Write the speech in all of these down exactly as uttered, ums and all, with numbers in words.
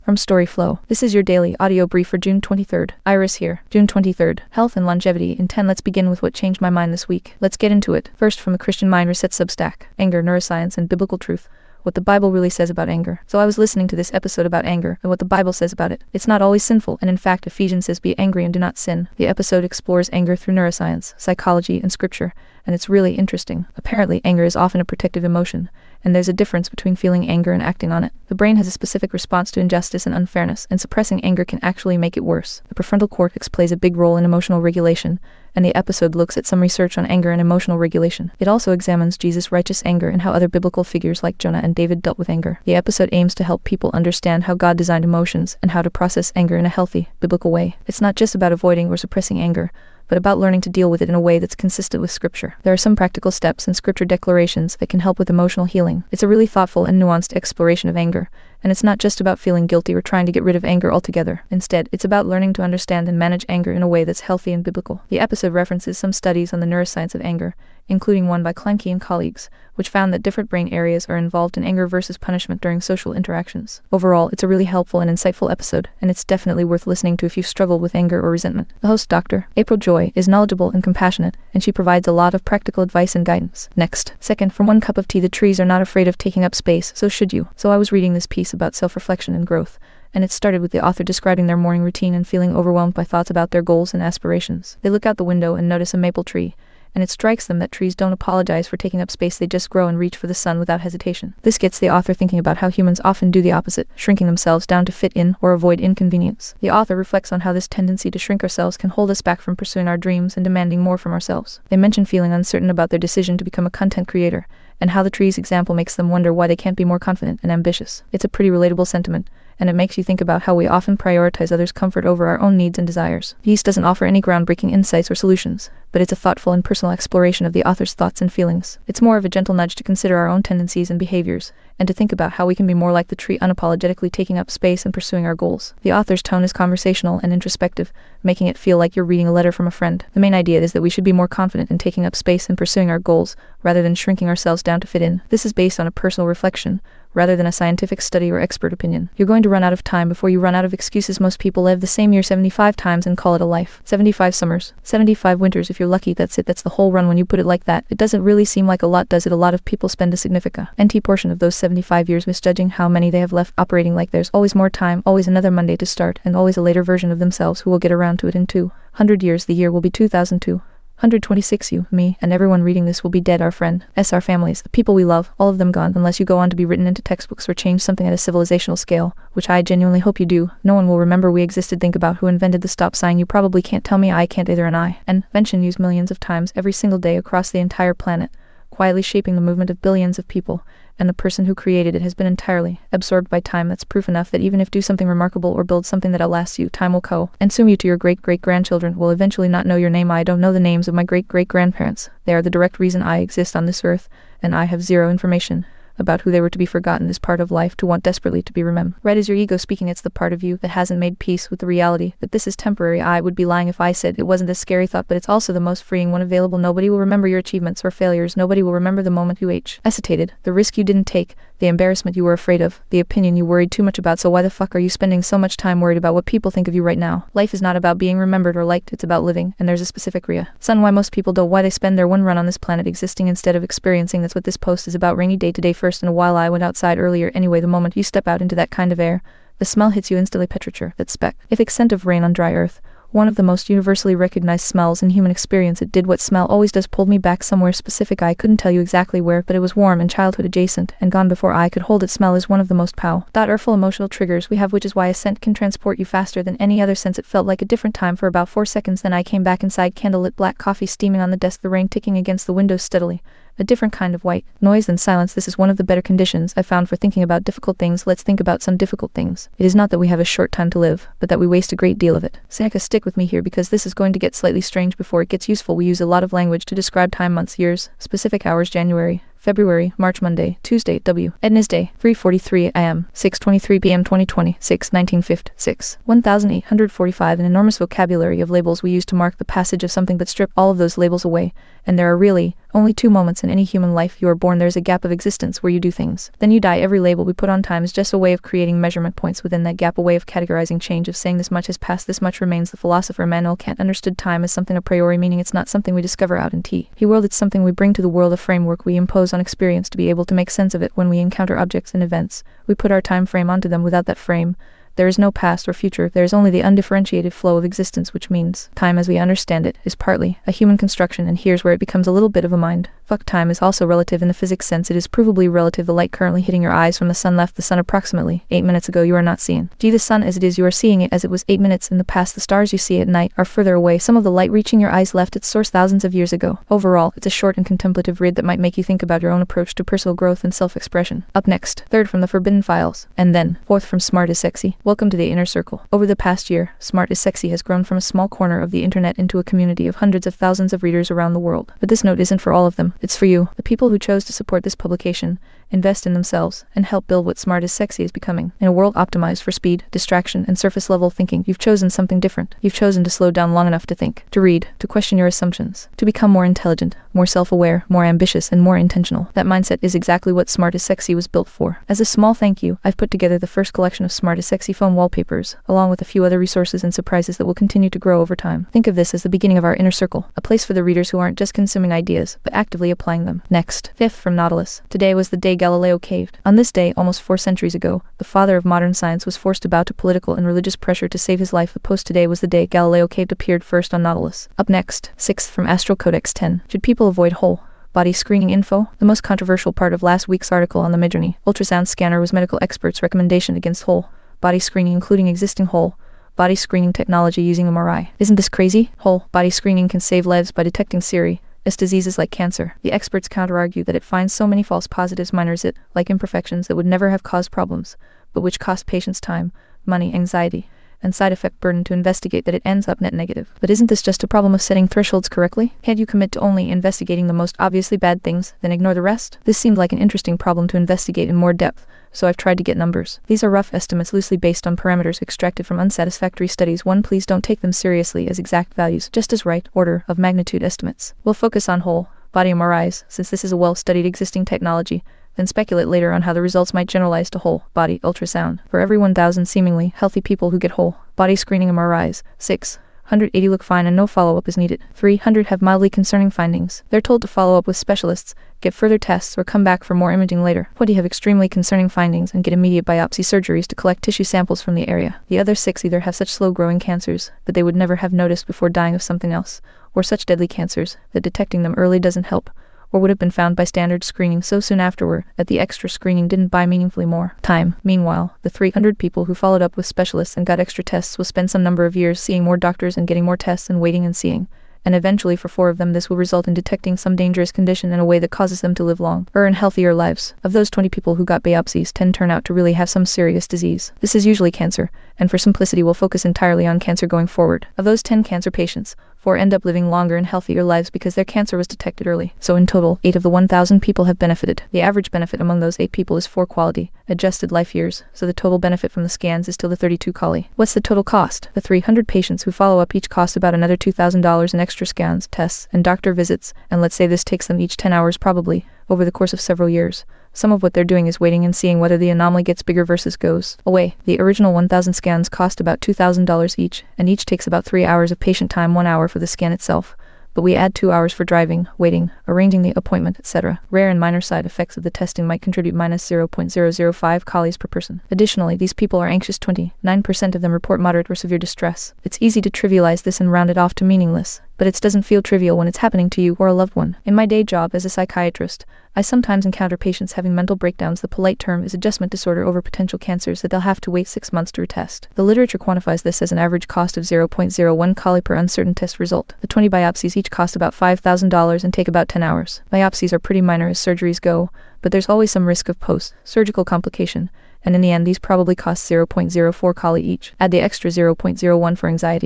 From Storyflow. This is your daily audio brief for June twenty-third. Iris here. June twenty-third. Health and longevity in ten. Let's begin with what changed my mind this week. Let's get into it. First, from the Christian Mind Reset Substack. Anger, neuroscience, and biblical truth. What the Bible really says about anger. So I was listening to this episode about anger and what the Bible says about it. It's not always sinful, and in fact Ephesians says be angry and do not sin. The episode explores anger through neuroscience, psychology, and scripture, and it's really interesting. Apparently anger is often a protective emotion, and there's a difference between feeling anger and acting on it. The brain has a specific response to injustice and unfairness, and suppressing anger can actually make it worse. The prefrontal cortex plays a big role in emotional regulation, and the episode looks at some research on anger and emotional regulation. It also examines Jesus' righteous anger and how other biblical figures like Jonah and David dealt with anger. The episode aims to help people understand how God designed emotions and how to process anger in a healthy, biblical way. It's not just about avoiding or suppressing anger, but about learning to deal with it in a way that's consistent with Scripture. There are some practical steps and Scripture declarations that can help with emotional healing. It's a really thoughtful and nuanced exploration of anger, and it's not just about feeling guilty or trying to get rid of anger altogether. Instead, it's about learning to understand and manage anger in a way that's healthy and biblical. The episode references some studies on the neuroscience of anger, including one by Klemke and colleagues, which found that different brain areas are involved in anger versus punishment during social interactions. Overall, it's a really helpful and insightful episode, and it's definitely worth listening to if you struggle with anger or resentment. The host, Doctor April Joy, is knowledgeable and compassionate, and she provides a lot of practical advice and guidance. Next. Second, from One Cup of Tea, the trees are not afraid of taking up space, so should you. So I was reading this piece about self-reflection and growth, and it started with the author describing their morning routine and feeling overwhelmed by thoughts about their goals and aspirations. They look out the window and notice a maple tree, and it strikes them that trees don't apologize for taking up space, they just grow and reach for the sun without hesitation. This gets the author thinking about how humans often do the opposite, shrinking themselves down to fit in or avoid inconvenience. The author reflects on how this tendency to shrink ourselves can hold us back from pursuing our dreams and demanding more from ourselves. They mention feeling uncertain about their decision to become a content creator, and how the tree's example makes them wonder why they can't be more confident and ambitious. It's a pretty relatable sentiment, and it makes you think about how we often prioritize others' comfort over our own needs and desires. The piece doesn't offer any groundbreaking insights or solutions, but it's a thoughtful and personal exploration of the author's thoughts and feelings. It's more of a gentle nudge to consider our own tendencies and behaviors, and to think about how we can be more like the tree, unapologetically taking up space and pursuing our goals. The author's tone is conversational and introspective, making it feel like you're reading a letter from a friend. The main idea is that we should be more confident in taking up space and pursuing our goals, rather than shrinking ourselves down to fit in. This is based on a personal reflection, rather than a scientific study or expert opinion. You're going to run out of time before you run out of excuses. Most people live the same year seventy-five times and call it a life. seventy-five summers, seventy-five winters if you're lucky, that's it, that's the whole run when you put it like that. It doesn't really seem like a lot, does it? A lot of people spend a significant portion of those seventy-five years misjudging how many they have left, operating like there's always more time, always another Monday to start, and always a later version of themselves who will get around to it in two hundred years. The year will be two thousand two hundred twenty-six. You, me, and everyone reading this will be dead. Our friend, S, our families, the people we love, all of them gone, unless you go on to be written into textbooks or change something at a civilizational scale, which I genuinely hope you do. No one will remember we existed. Think about who invented the stop sign. You probably can't tell me. I can't either. And I, an invention used millions of times every single day across the entire planet, quietly shaping the movement of billions of people, and the person who created it has been entirely absorbed by time. That's proof enough that even if do something remarkable or build something that outlasts you, time will co and consume you to your great-great-grandchildren will eventually not know your name. I don't know the names of my great-great-grandparents. They are the direct reason I exist on this earth, and I have zero information about who they were. To be forgotten is part of life, to want desperately to be remembered. Red is your ego speaking. It's the part of you that hasn't made peace with the reality that this is temporary. I would be lying if I said it wasn't a scary thought, but it's also the most freeing one available. Nobody will remember your achievements or failures. Nobody will remember the moment you hesitated, the risk you didn't take, the embarrassment you were afraid of, the opinion you worried too much about. So why the fuck are you spending so much time worried about what people think of you right now? Life is not about being remembered or liked, it's about living, and there's a specific reason why most people don't, why they spend their one run on this planet existing instead of experiencing. That's what this post is about. Rainy day today. First in a while I went outside earlier anyway. The moment you step out into that kind of air, the smell hits you instantly. Petriture, that speck, if scent of rain on dry earth, one of the most universally recognized smells in human experience. It did what smell always does, pulled me back somewhere specific. I couldn't tell you exactly where, but it was warm and childhood adjacent, and gone before I could hold it. Smell is one of the most powerful emotional triggers we have, which is why a scent can transport you faster than any other sense. It felt like a different time for about four seconds, then I came back inside, candlelit, black coffee steaming on the desk, the rain ticking against the windows steadily. A different kind of white noise than silence. This is one of the better conditions I've found for thinking about difficult things. Let's think about some difficult things. It is not that we have a short time to live, but that we waste a great deal of it. Seneca, stick with me here because this is going to get slightly strange before it gets useful. We use a lot of language to describe time, months, years, specific hours, January, February, March, Monday, Tuesday, W, Wednesday, three forty-three a m, six twenty-three p m twenty twenty-six, nineteen fifty-six, one thousand eight hundred forty-five, an enormous vocabulary of labels we use to mark the passage of something, but strip all of those labels away, And there are really only two moments in any human life. You are born, there's a gap of existence where you do things. Then you die. Every label we put on time is just a way of creating measurement points within that gap, a way of categorizing change, of saying this much has passed, this much remains. The philosopher Immanuel Kant understood time as something a priori, meaning it's not something we discover out in T. He world, it's something we bring to the world, a framework we impose on experience to be able to make sense of it. When we encounter objects and events, we put our time frame onto them. Without that frame, there is no past or future, there is only the undifferentiated flow of existence, which means time as we understand it is partly a human construction, and here's where it becomes a little bit of a mind fuck. Time is also relative in the physics sense. It is provably relative. The light currently hitting your eyes from the sun left the sun approximately eight minutes ago. You are not seeing G the sun as it is, you are seeing it as it was eight minutes in the past. The stars you see at night are further away. Some of the light reaching your eyes left its source thousands of years ago. Overall, it's a short and contemplative read that might make you think about your own approach to personal growth and self-expression. Up next, third from the Forbidden Files, and then fourth from Smart is Sexy. Welcome to the Inner Circle. Over the past year, Smart is Sexy has grown from a small corner of the internet into a community of hundreds of thousands of readers around the world. But this note isn't for all of them. It's for you, the people who chose to support this publication, invest in themselves, and help build what Smart is Sexy is becoming. In a world optimized for speed, distraction, and surface-level thinking, you've chosen something different. You've chosen to slow down long enough to think, to read, to question your assumptions, to become more intelligent, more self-aware, more ambitious, and more intentional. That mindset is exactly what Smart is Sexy was built for. As a small thank you, I've put together the first collection of Smart is Sexy phone wallpapers, along with a few other resources and surprises that will continue to grow over time. Think of this as the beginning of our inner circle, a place for the readers who aren't just consuming ideas, but actively applying them. Next, fifth from Nautilus. Today was the day Galileo caved. On this day, almost four centuries ago, the father of modern science was forced to bow to political and religious pressure to save his life. The post "Today was the day Galileo caved" appeared first on Nautilus. Up next, sixth from Astral Codex ten. Should people avoid whole body screening info? The most controversial part of last week's article on the Midjourney ultrasound scanner was medical experts' recommendation against whole body screening, including existing whole body screening technology using M R I. Isn't this crazy? Whole body screening can save lives by detecting serious diseases like cancer. The experts counter-argue that it finds so many false positives, minors it, like imperfections that would never have caused problems, but which cost patients time, money, anxiety, and side effect burden to investigate, that it ends up net negative. But isn't this just a problem of setting thresholds correctly? Can't you commit to only investigating the most obviously bad things, then ignore the rest? This seemed like an interesting problem to investigate in more depth, so I've tried to get numbers. These are rough estimates loosely based on parameters extracted from unsatisfactory studies. One, please don't take them seriously as exact values, just as right order of magnitude estimates. We'll focus on whole body M R Is, since this is a well-studied existing technology, then speculate later on how the results might generalize to whole body ultrasound. For every one thousand seemingly healthy people who get whole body screening M R Is, six hundred eighty look fine and no follow-up is needed. three hundred have mildly concerning findings. They're told to follow up with specialists, get further tests, or come back for more imaging later. twenty have extremely concerning findings and get immediate biopsy surgeries to collect tissue samples from the area. The other six either have such slow-growing cancers that they would never have noticed before dying of something else, or such deadly cancers that detecting them early doesn't help, or would have been found by standard screening so soon afterward that the extra screening didn't buy meaningfully more time. Meanwhile, the three hundred people who followed up with specialists and got extra tests will spend some number of years seeing more doctors and getting more tests and waiting and seeing. And eventually for four of them this will result in detecting some dangerous condition in a way that causes them to live longer and healthier lives. Of those twenty people who got biopsies, ten turn out to really have some serious disease. This is usually cancer, and for simplicity we'll focus entirely on cancer going forward. Of those ten cancer patients, four end up living longer and healthier lives because their cancer was detected early. So in total, eight of the one thousand people have benefited. The average benefit among those eight people is four quality, adjusted life years, so the total benefit from the scans is still the thirty-two quality. What's the total cost? The three hundred patients who follow up each cost about another two thousand dollars in extra scans, tests, and doctor visits, and let's say this takes them each ten hours probably, over the course of several years. Some of what they're doing is waiting and seeing whether the anomaly gets bigger versus goes away. The original one thousand scans cost about two thousand dollars each, and each takes about three hours of patient time, one hour for the scan itself. But we add two hours for driving, waiting, arranging the appointment, et cetera. Rare and minor side effects of the testing might contribute minus zero point zero zero five calls per person. Additionally, these people are anxious. twenty-nine percent of them report moderate or severe distress. It's easy to trivialize this and round it off to meaningless, but it doesn't feel trivial when it's happening to you or a loved one. In my day job as a psychiatrist, I sometimes encounter patients having mental breakdowns. The polite term is adjustment disorder over potential cancers that they'll have to wait six months to retest. The literature quantifies this as an average cost of zero point zero one calls per uncertain test result. The twenty biopsies each cost about five thousand dollars and take about ten hours. Biopsies are pretty minor as surgeries go, but there's always some risk of post-surgical complication, and in the end these probably cost zero point zero four calls each. Add the extra zero point zero one for anxiety,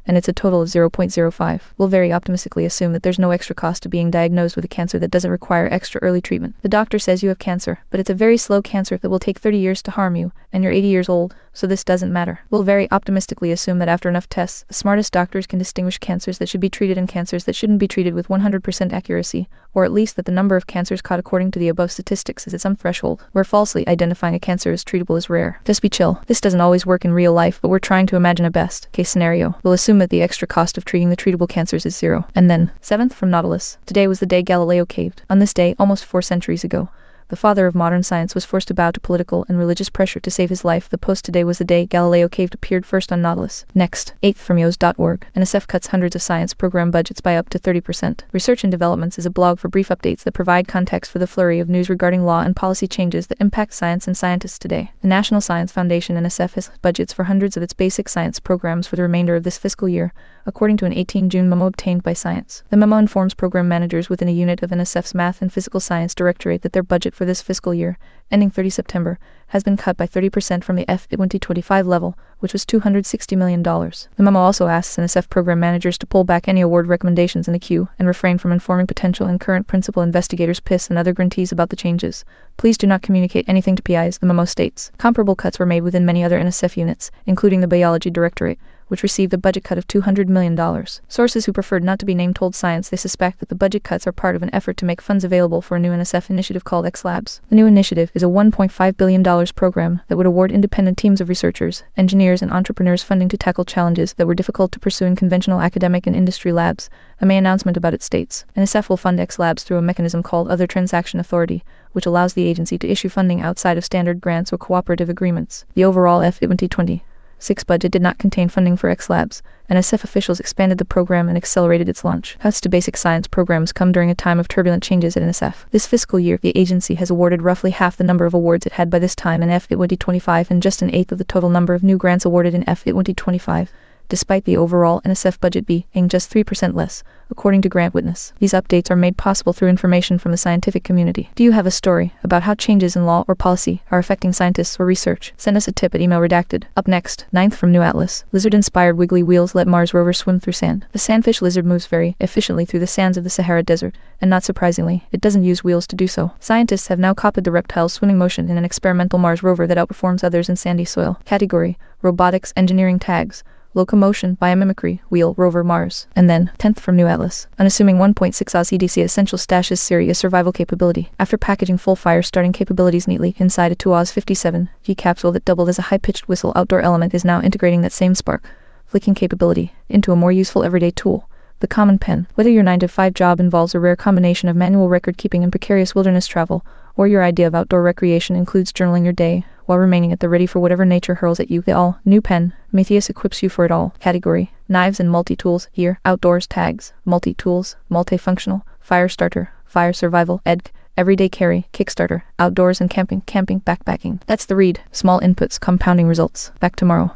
and it's a total of zero point zero five. We'll very optimistically assume that there's no extra cost to being diagnosed with a cancer that doesn't require extra early treatment. The doctor says you have cancer, but it's a very slow cancer that will take thirty years to harm you, and you're eighty years old, so this doesn't matter. We'll very optimistically assume that after enough tests, the smartest doctors can distinguish cancers that should be treated and cancers that shouldn't be treated with one hundred percent accuracy, or at least that the number of cancers caught according to the above statistics is at some threshold, where falsely identifying a cancer as treatable is rare. Just be chill. This doesn't always work in real life, but we're trying to imagine a best-case scenario. We'll assume that the extra cost of treating the treatable cancers is zero. And then, seventh from Nautilus. Today was the day Galileo caved. On this day, almost four centuries ago, the father of modern science was forced to bow to political and religious pressure to save his life. The post today was the day Galileo caved appeared first on Nautilus. Next, eighth from yos dot org. N S F cuts hundreds of science program budgets by up to thirty percent. Research and Developments is a blog for brief updates that provide context for the flurry of news regarding law and policy changes that impact science and scientists today. The National Science Foundation N S F has budgets for hundreds of its basic science programs for the remainder of this fiscal year, according to an eighteenth of June memo obtained by Science. The memo informs program managers within a unit of N S F's Math and Physical Science Directorate that their budget for this fiscal year, ending thirtieth of September, has been cut by thirty percent from the F Y twenty twenty-five level, which was two hundred sixty million dollars. The memo also asks N S F program managers to pull back any award recommendations in the queue and refrain from informing potential and current principal investigators P I S and other grantees about the changes. Please do not communicate anything to P Is, the memo states. Comparable cuts were made within many other N S F units, including the Biology Directorate, which received a budget cut of two hundred million dollars. Sources who preferred not to be named told Science they suspect that the budget cuts are part of an effort to make funds available for a new N S F initiative called X Labs. The new initiative is a one point five billion dollars program that would award independent teams of researchers, engineers, and entrepreneurs funding to tackle challenges that were difficult to pursue in conventional academic and industry labs. A May announcement about it states, N S F will fund X Labs through a mechanism called Other Transaction Authority, which allows the agency to issue funding outside of standard grants or cooperative agreements. The overall F Y twenty twenty-six budget did not contain funding for X Labs, and N S F officials expanded the program and accelerated its launch. Cuts to basic science programs come during a time of turbulent changes at N S F. This fiscal year, the agency has awarded roughly half the number of awards it had by this time in F Y twenty twenty-five and just an eighth of the total number of new grants awarded in F Y twenty twenty-five. Despite the overall N S F budget being just three percent less, according to Grant Witness. These updates are made possible through information from the scientific community. Do you have a story about how changes in law or policy are affecting scientists or research? Send us a tip at email redacted. Up next, ninth from New Atlas. Lizard-inspired wiggly wheels let Mars rover swim through sand. The sandfish lizard moves very efficiently through the sands of the Sahara Desert, and not surprisingly, it doesn't use wheels to do so. Scientists have now copied the reptile's swimming motion in an experimental Mars rover that outperforms others in sandy soil. Category: Robotics Engineering Tags. Locomotion, Biomimicry, Wheel, Rover, Mars. And then, tenth from New Atlas. Unassuming one point six oz E D C Essential Stashes Serious Survival Capability. After packaging full fire starting capabilities neatly inside a two oz fifty-seven G capsule that doubled as a high-pitched whistle, Outdoor Element is now integrating that same spark flicking capability into a more useful everyday tool. The common pen. Whether your nine to five job involves a rare combination of manual record-keeping and precarious wilderness travel, or your idea of outdoor recreation includes journaling your day while remaining at the ready for whatever nature hurls at you, the all-new pen, Matthias equips you for it all. Category: Knives and multi-tools, Gear, Outdoors, Tags, Multi-tools, Multifunctional, Fire Starter, Fire Survival, E D C, Everyday Carry, Kickstarter, Outdoors and Camping, Camping, Backpacking. That's the read. Small inputs, compounding results. Back tomorrow.